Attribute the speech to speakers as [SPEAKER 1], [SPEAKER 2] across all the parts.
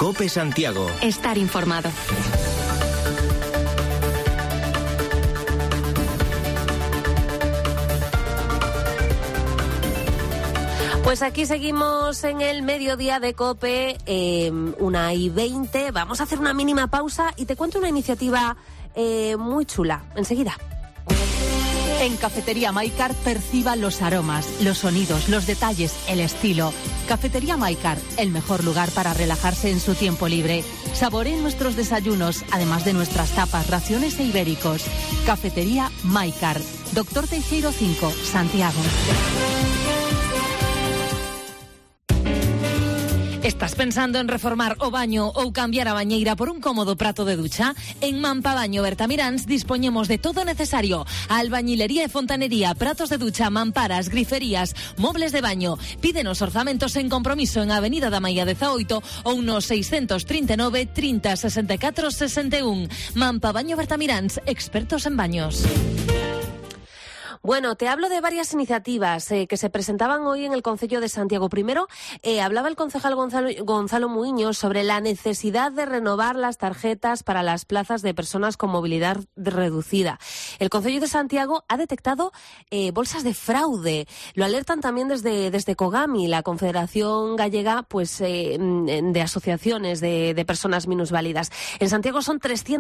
[SPEAKER 1] COPE Santiago.
[SPEAKER 2] Estar informado.
[SPEAKER 3] Pues aquí seguimos en el mediodía de COPE, 1:20. Vamos a hacer una mínima pausa y te cuento una iniciativa muy chula. Enseguida.
[SPEAKER 4] En Cafetería Maikar perciba los aromas, los sonidos, los detalles, el estilo. Cafetería Maikar, el mejor lugar para relajarse en su tiempo libre. Saboree nuestros desayunos, además de nuestras tapas, raciones e ibéricos. Cafetería Maikar, Doctor Teijeiro 5, Santiago.
[SPEAKER 5] Estás pensando en reformar o baño ou cambiar a bañeira por un cómodo prato de ducha? En Mampabaño Bertamiráns dispoñemos de todo necesario: albañilería e fontanería, pratos de ducha, mamparas, griferías, mobles de baño. Pídenos orzamentos en compromiso en Avenida da Maia 18 ou no 639 30 64 61. Mampabaño Bertamiráns, expertos en baños.
[SPEAKER 3] Bueno, te hablo de varias iniciativas que se presentaban hoy en el Concello de Santiago. Primero, hablaba el concejal Gonzalo Muiños sobre la necesidad de renovar las tarjetas para las plazas de personas con movilidad reducida. El Concello de Santiago ha detectado bolsas de fraude. Lo alertan también desde COGAMI, la Confederación Gallega pues de Asociaciones de Personas Minusválidas. En Santiago son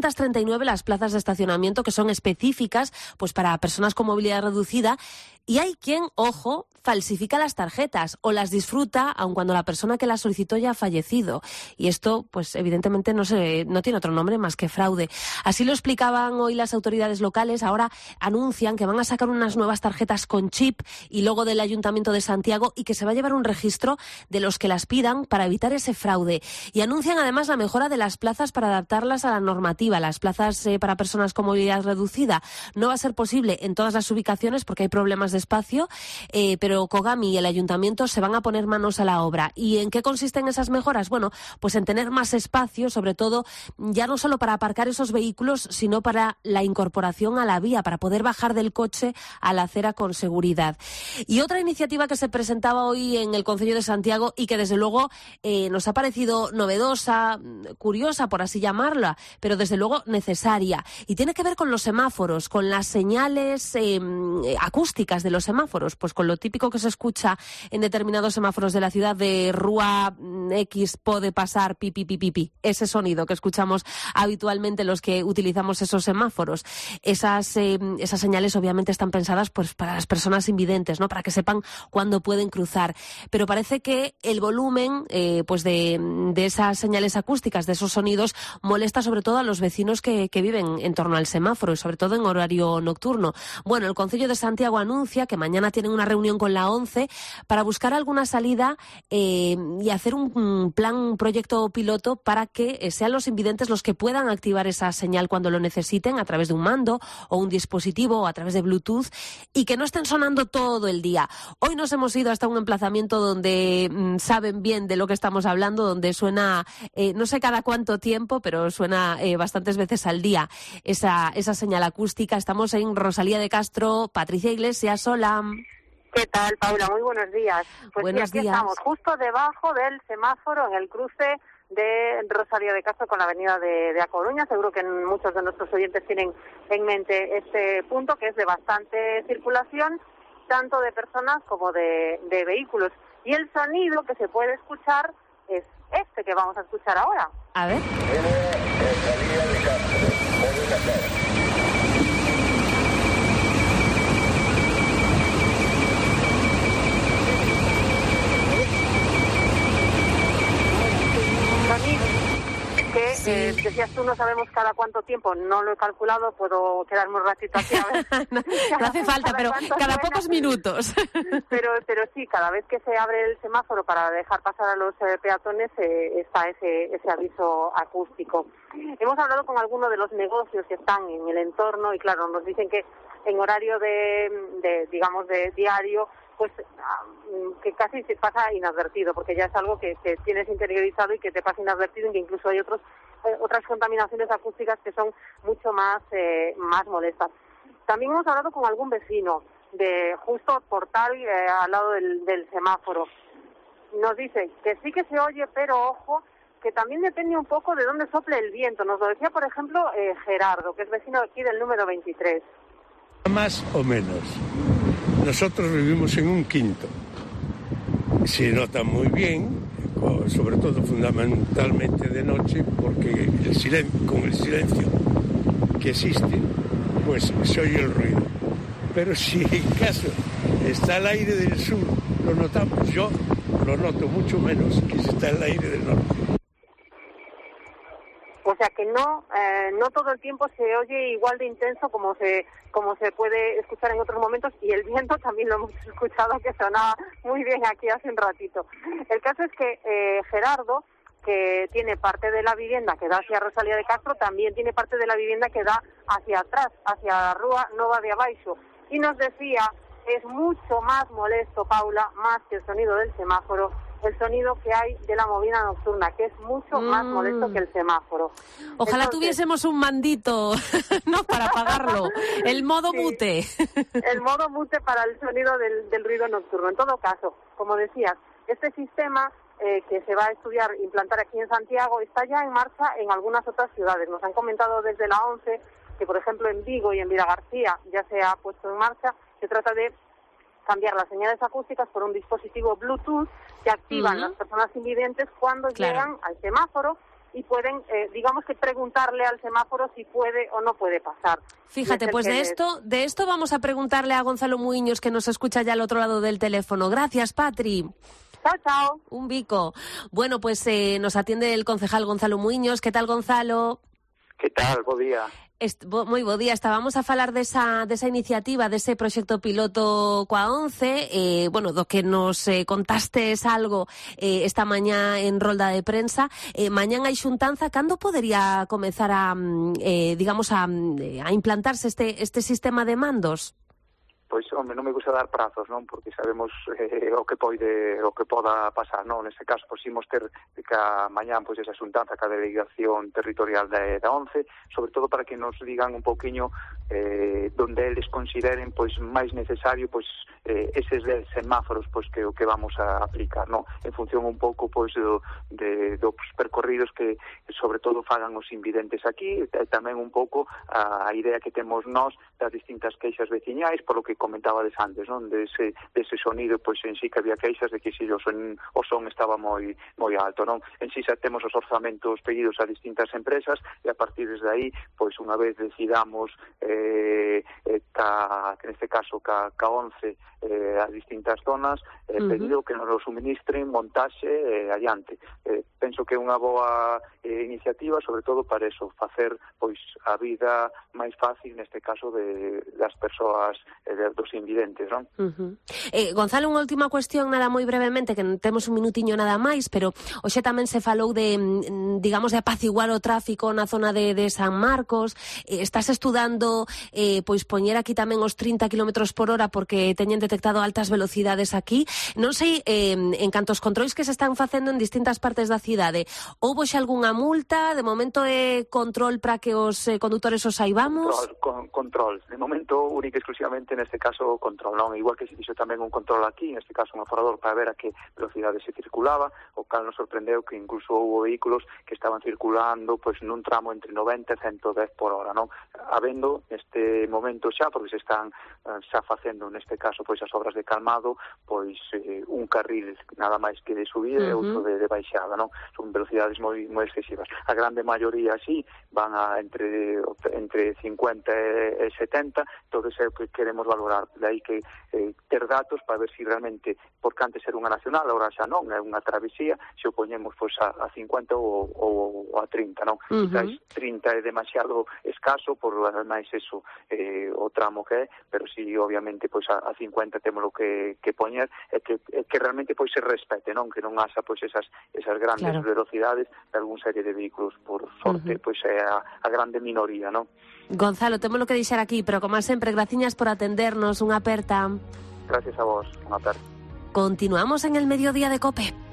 [SPEAKER 3] 339 las plazas de estacionamiento que son específicas pues para personas con movilidad reducida, y hay quien, ojo, falsifica las tarjetas o las disfruta aun cuando la persona que las solicitó ya ha fallecido. Y esto, pues evidentemente no tiene otro nombre más que fraude. Así lo explicaban hoy las autoridades locales. Ahora anuncian que van a sacar unas nuevas tarjetas con chip y logo del Ayuntamiento de Santiago y que se va a llevar un registro de los que las pidan para evitar ese fraude. Y anuncian además la mejora de las plazas para adaptarlas a la normativa. Las plazas para personas con movilidad reducida no va a ser posible en todas las ubicaciones porque hay problemas de espacio, pero COGAMI y el Ayuntamiento se van a poner manos a la obra. ¿Y en qué consisten esas mejoras? Bueno, pues en tener más espacio, sobre todo, ya no solo para aparcar esos vehículos, sino para la incorporación a la vía, para poder bajar del coche a la acera con seguridad. Y otra iniciativa que se presentaba hoy en el Concello de Santiago y que desde luego nos ha parecido novedosa, curiosa por así llamarla, pero desde luego necesaria. Y tiene que ver con los semáforos, con las señales acústicas de los semáforos, pues con lo típico que se escucha en determinados semáforos de la ciudad de Rúa X pode pasar pi, pi, pi, pi, pi. Ese sonido que escuchamos habitualmente los que utilizamos esos semáforos. Esas señales obviamente están pensadas pues para las personas invidentes, ¿no? Para que sepan cuándo pueden cruzar. Pero parece que el volumen pues de esas señales acústicas, de esos sonidos, molesta sobre todo a los vecinos que viven en torno al semáforo y sobre todo en horario nocturno. Bueno, el Concello de Santiago anuncia que mañana tienen una reunión con la ONCE para buscar alguna salida y hacer un proyecto piloto para que sean los invidentes los que puedan activar esa señal cuando lo necesiten a través de un mando o un dispositivo o a través de Bluetooth y que no estén sonando todo el día. Hoy nos hemos ido hasta un emplazamiento donde saben bien de lo que estamos hablando, donde suena, no sé cada cuánto tiempo, pero suena bastantes veces al día esa señal acústica. Estamos en Rosalía de Castro. Patricia Iglesias, hola.
[SPEAKER 6] ¿Qué tal, Paula? Muy buenos días. Pues
[SPEAKER 3] buenos
[SPEAKER 6] sí, aquí
[SPEAKER 3] días.
[SPEAKER 6] Estamos justo debajo del semáforo en el cruce de Rosalía de Castro con la avenida de A Coruña. Seguro que muchos de nuestros oyentes tienen en mente este punto, que es de bastante circulación, tanto de personas como de vehículos. Y el sonido que se puede escuchar es este que vamos a escuchar ahora.
[SPEAKER 3] A ver.
[SPEAKER 7] Rosalía de Castro.
[SPEAKER 6] Que decías tú, no sabemos cada cuánto tiempo, no lo he calculado, puedo quedarme un ratito aquí a ver.
[SPEAKER 3] No hace falta, pero cada pocos minutos.
[SPEAKER 6] Pero sí, cada vez que se abre el semáforo para dejar pasar a los peatones está ese aviso acústico. Hemos hablado con algunos de los negocios que están en el entorno y claro, nos dicen que en horario de diario, pues que casi se pasa inadvertido, porque ya es algo que tienes interiorizado y que te pasa inadvertido, y que incluso hay otras contaminaciones acústicas que son mucho más molestas. También hemos hablado con algún vecino de justo Portal, al lado del semáforo. Nos dice que sí que se oye, pero ojo, que también depende un poco de dónde sople el viento. Nos lo decía, por ejemplo, Gerardo, que es vecino aquí del número 23.
[SPEAKER 1] Más o menos. Nosotros vivimos en un quinto. Se nota muy bien, sobre todo fundamentalmente de noche, porque con el silencio que existe, pues se oye el ruido. Pero si en caso está el aire del sur, lo notamos. Yo lo noto mucho menos que si está el aire del norte.
[SPEAKER 6] O sea que no todo el tiempo se oye igual de intenso como se puede escuchar en otros momentos, y el viento también lo hemos escuchado, que sonaba muy bien aquí hace un ratito. El caso es que Gerardo, que tiene parte de la vivienda que da hacia Rosalía de Castro, también tiene parte de la vivienda que da hacia atrás, hacia Rúa Nova de Abaixo, y nos decía, es mucho más molesto, Paula, más que el sonido del semáforo, el sonido que hay de la movida nocturna, que es mucho más molesto que el semáforo.
[SPEAKER 3] Ojalá tuviésemos un mandito, ¿no?, para apagarlo. El modo mute.
[SPEAKER 6] El modo mute para el sonido del ruido nocturno. En todo caso, como decías, este sistema que se va a estudiar, implantar aquí en Santiago, está ya en marcha en algunas otras ciudades. Nos han comentado desde la ONCE que, por ejemplo, en Vigo y en Vilagarcía ya se ha puesto en marcha. Se trata de cambiar las señales acústicas por un dispositivo Bluetooth que activan las personas invidentes cuando llegan al semáforo y pueden, digamos que preguntarle al semáforo si puede o no puede pasar.
[SPEAKER 3] Fíjate, pues de esto vamos a preguntarle a Gonzalo Muiños, que nos escucha ya al otro lado del teléfono. Gracias, Patri.
[SPEAKER 6] Chao, chao.
[SPEAKER 3] Un bico. Bueno, pues nos atiende el concejal Gonzalo Muiños. ¿Qué tal, Gonzalo?
[SPEAKER 2] Que tal? Bo día.
[SPEAKER 3] Moi bo día. Estábamos a falar desa iniciativa, dese proxecto piloto coa ONCE, do que nos contastes algo esta mañá en rolda de prensa. Mañán hai xuntanza. Cando podería comezar a implantarse este sistema de mandos?
[SPEAKER 2] Pois, home, non me gusta dar prazos, non? Porque sabemos o que poda pasar, non? Neste caso, pois, imos ter que mañán, pois, esa xuntanza ca delegación territorial da ONCE, sobre todo para que nos digan un pouquiño donde eles consideren, pois, máis necesario, pois, eses semáforos, pois, que vamos a aplicar, non? En función un pouco, pois, dos percorridos que, sobre todo, fagan os invidentes aquí, e tamén un pouco a idea que temos nós das distintas queixas veciñais, polo que comentabades antes, non? Dese sonido, pois en sí que había queixas de que si o son estaba moi alto, non? En sí xa temos os orzamentos pedidos a distintas empresas e a partir de aí, pois unha vez decidamos que neste caso ca 11 as distintas zonas, pedido que nos lo suministren, montaxe adiante. Penso que é unha boa iniciativa, sobre todo para eso, facer pois a vida máis fácil neste caso das persoas dos invidentes, non?
[SPEAKER 3] Gonzalo, unha última cuestión, nada moi brevemente, que temos un minutiño nada máis, pero hoxe tamén se falou de, digamos, de apaciguar o tráfico na zona de San Marcos. Estás estudando, pois, poñer aquí tamén os 30 km/h porque teñen detectado altas velocidades aquí. Non sei, en canto aos controis que se están facendo en distintas partes da cidade, houbo xa algunha multa? De momento é control para que os condutores os saibamos?
[SPEAKER 2] Control. De momento, única e exclusivamente neste caso control, non? Igual que se fixo tamén un control aquí, neste caso un aforador para ver a que velocidade se circulaba, o cal nos sorprendeu que incluso houve vehículos que estaban circulando pois nun tramo entre 90 e 110 por hora, non? Habendo neste momento xa, porque se están xa facendo neste caso pois as obras de calmado, pois un carril nada máis que de subida e outro de baixada, non? Son velocidades moi excesivas. A grande maioría así van a entre 50 e 70, todo é o que queremos valorar. De aí que ter datos para ver se realmente, porque antes era unha nacional, agora xa non, é unha travesía, se o poñemos pois a 50 ou a 30, non? Quizás 30 é demasiado escaso, por máis eso, o tramo que é, pero si obviamente pois a 50 temos o que poñer, é que realmente pois se respete, non? Que non haxa pois esas grandes velocidades de algún serie de vehículos, por sorte, pois é a grande minoría, non?
[SPEAKER 3] Gonzalo, temos lo que deixar aquí, pero como sempre, graciñas por atendernos, unha aperta.
[SPEAKER 2] Gracias a vos, unha aperta.
[SPEAKER 3] Continuamos en el Mediodía de COPE.